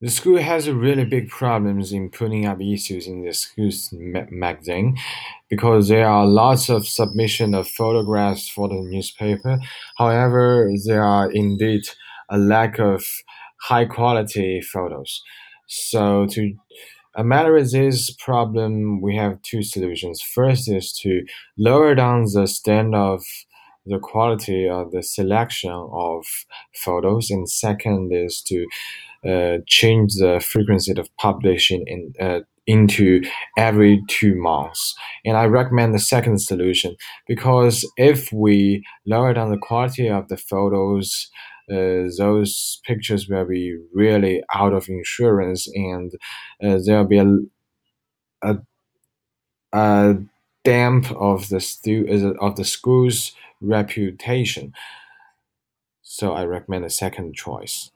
The school has a really big problems in putting up issues in the school's magazine because there are lots of submission of photographs for the newspaper. However, there are indeed a lack of high quality photos. So to ameliorate this problem, we have two solutions. First is to lower down the standard of the quality of the selection of photos, and second is to change the frequency of publishing into every 2 months. And I recommend the second solution because if we lower down the quality of the photos, those pictures will be really out of insurance, and there'll be a, a damp of the school's reputation. So I recommend the second choice.